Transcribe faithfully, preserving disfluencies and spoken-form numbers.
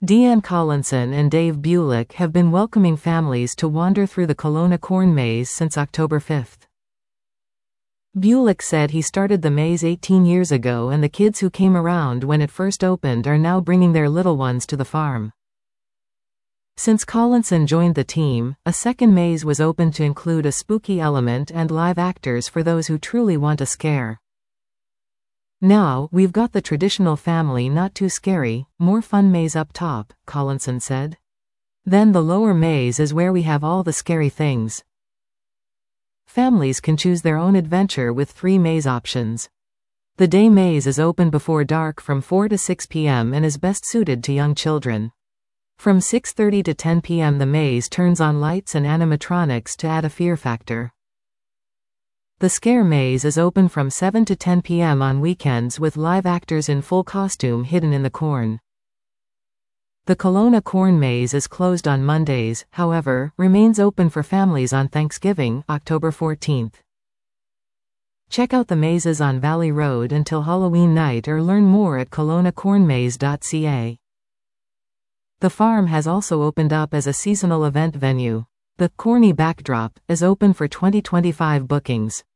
Deanne Collinson and Dave Bulick have been welcoming families to wander through the Kelowna Corn Maze since October fifth. Bulick said he started the maze eighteen years ago, and the kids who came around when it first opened are now bringing their little ones to the farm. Since Collinson joined the team, a second maze was opened to include a spooky element and live actors for those who truly want a scare. "Now, we've got the traditional family not too scary, more fun maze up top," Collinson said. "Then the lower maze is where we have all the scary things." Families can choose their own adventure with three maze options. The day maze is open before dark from four to six p m and is best suited to young children. From six thirty to ten p m the maze turns on lights and animatronics to add a fear factor. The scare maze is open from seven to ten p m on weekends with live actors in full costume hidden in the corn. The Kelowna Corn Maze is closed on Mondays, however, remains open for families on Thanksgiving, October fourteenth. Check out the mazes on Valley Road until Halloween night or learn more at kelowna corn maze dot c a. The farm has also opened up as a seasonal event venue. The Corny Backdrop is open for twenty twenty-five bookings.